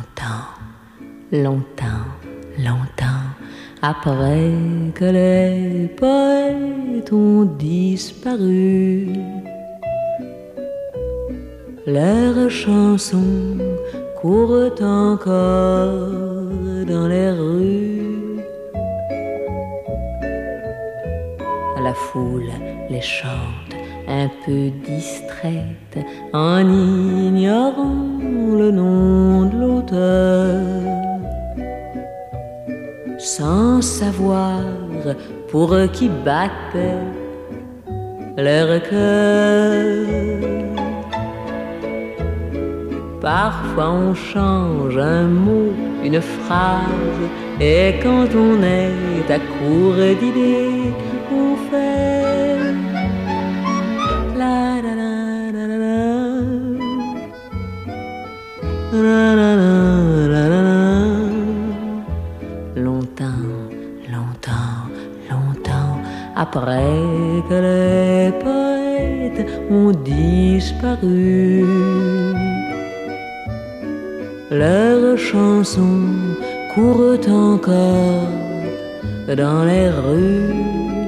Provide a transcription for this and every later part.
longtemps, longtemps, longtemps, après que les poètes ont disparu, leurs chansons courent encore dans les rues. La foule les chante un peu distraite en ignorant le nom de l'auteur, sans savoir pour qui battait leur cœur. Parfois on change un mot, une phrase, et quand on est à court d'idées, on fait la la la la la la la la la la. Longtemps, longtemps, longtemps, après que les poètes ont disparu, leurs chansons courent encore dans les rues.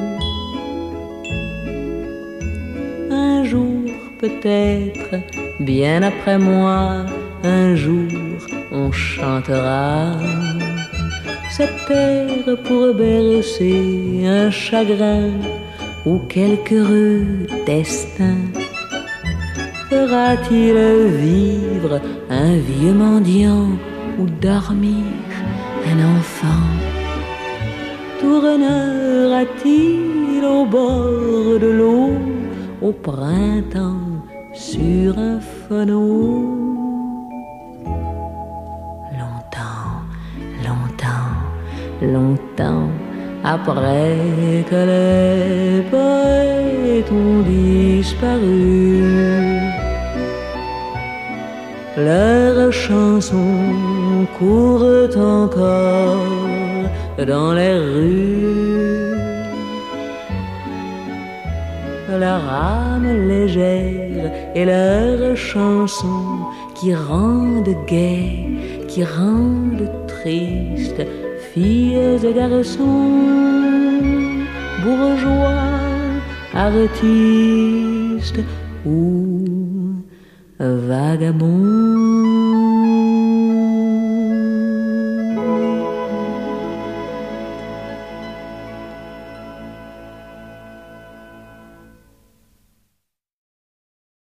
Un jour peut-être, bien après moi, un jour on chantera cet air pour bercer un chagrin ou quelque heureux destin. Fera-t-il vivre un vieux mendiant ou dormir un enfant? Tournera-t-il au bord de l'eau au printemps sur un fanneau? Longtemps, longtemps, longtemps, après que les poètes ont disparu, leurs chansons courent encore dans les rues. Leur âme légère et leurs chansons qui rendent gais, qui rendent tristes, filles et garçons, bourgeois, artistes ou vagabonds.